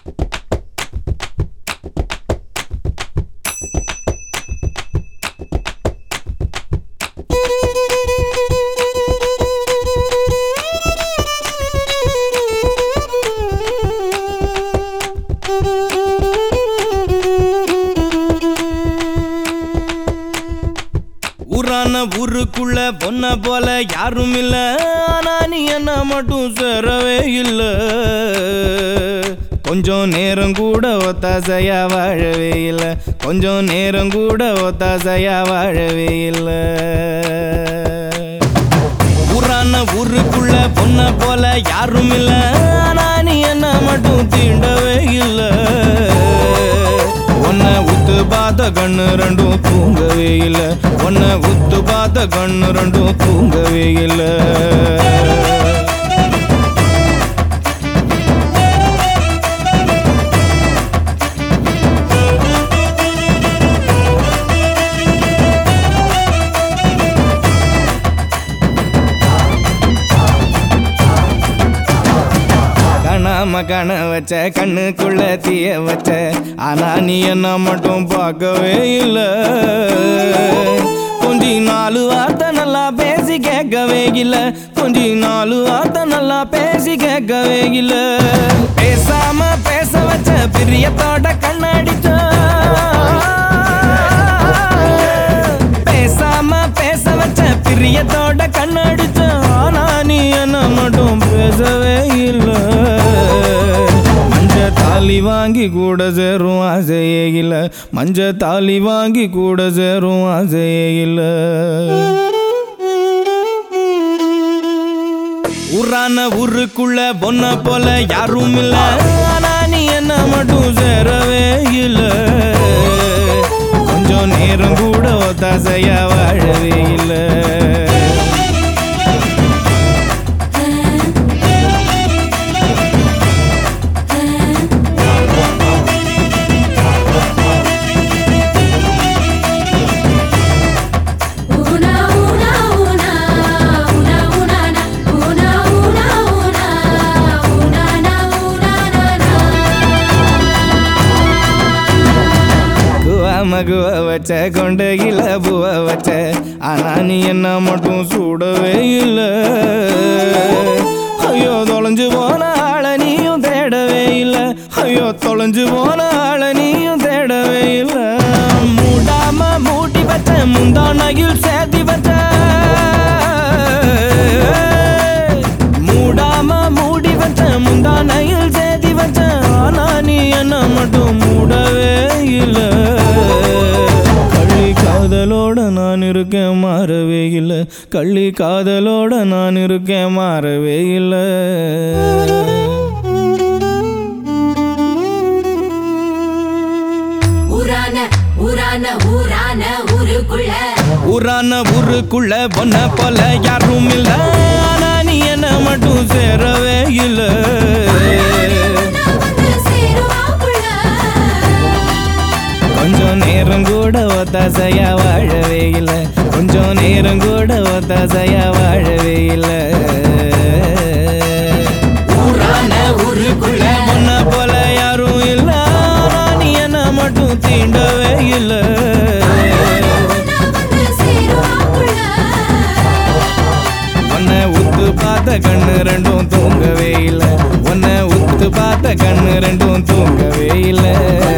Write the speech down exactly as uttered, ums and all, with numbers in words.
ஊரான ஊருக்குள்ள பொன்ன போல யாரும் இல்ல, ஆனா நீ என்ன மட்டும் சேரவே இல்ல. கொஞ்சம் நேரம் கூட ஒத்தாசையா வாழவே இல்ல, கொஞ்சம் நேரம் கூட ஒத்தாசையா வாழவே இல்ல. ஊரான ஊருக்குள்ள பொன்ன போல யாரும் இல்ல, ஆனா நீ என்ன மட்டும் தீண்டவே இல்ல. உன்னை உத்து பார்த்த கண்ணு ரெண்டும் தூங்கவே இல்ல, உன்னை உத்து பார்த்த கண்ணு ரெண்டும் தூங்கவே இல்ல. கணாம கண வச்ச கண்ணுக்குள்ள தீய வச்ச, ஆனா நீ என்ன மட்டும் பார்க்கவே இல்ல. கொஞ்சி நாலு வார்த்தை நல்லா பேசி கேட்கவே இல்ல, கொஞ்சி நாலு வார்த்தை நல்லா பேசி கேட்கவே இல்ல. பேசாம பேச வச்ச பிரியத்தோட கண்ணடிச்ச, பேசாம பேச வச்ச பிரியத்தோட கண்ணடிச்ச, ஆனா நீ என்ன மட்டும் பேசவே இல்ல. மஞ்ச தாலி வாங்கி கூட சேரும் ஆசையே இல்ல, மஞ்ச தாலி வாங்கி கூட சேரும் ஆசையே இல்ல. ஊரான ஊருக்குள்ள பொன்ன போல யாரும் இல்ல, ஆனா நீ என்ன மட்டும் சேரவே இல்ல. கொஞ்சம் நேரம் கூட ஒத்தாசையா வாழவே இல்ல. மகுவ வச்ச கொண்டையில பூவ வச்ச, ஆனா நீ என்ன மட்டும் சூடவே இல்ல. ஐயோ தொலைஞ்சு போன ஆள நீயும் தேடவே இல்ல, ஐயோ தொலைஞ்சு போன ஆள நீயும் தேடவே இல்ல. மூடாம மூட்டி வச்ச முந்தானையில் சேர்த்தி வச்ச, மூடாம மூடி வச்ச முந்தானையில் சேர்த்தி வச்ச, ஆனா நீ என்ன மட்டும் மூடவே இல்ல. கள்ளி காதலோட நான் இருக்கேன் மாறவே இல்ல, கள்ளி காதலோட நான் இருக்கேன் மாறவே இல்ல. ஊரான ஊரான ஊரான ஊருக்குள்ள ஊரான ஊருக்குள்ள பொன்ன போல யாரும் இல்ல, ஆனா நீ என்ன மட்டும் சேரவே இல்ல. கொஞ்சம் நேரம் கூட ஒத்தாசையா வாழவே இல்ல, கொஞ்சம் நேரம் கூட ஒத்தாசையா வாழவே இல்ல. ஊரான ஊருக்குள்ள பொன்ன போல யாரும் இல்ல, ஆனா நீ என்ன மட்டும் தீண்டவே இல்ல. உன்னை உத்து பார்த்த கண்ணு ரெண்டும் தூங்கவே இல்ல, உன்னை உத்து பார்த்த கண்ணு ரெண்டும் தூங்கவே இல்ல.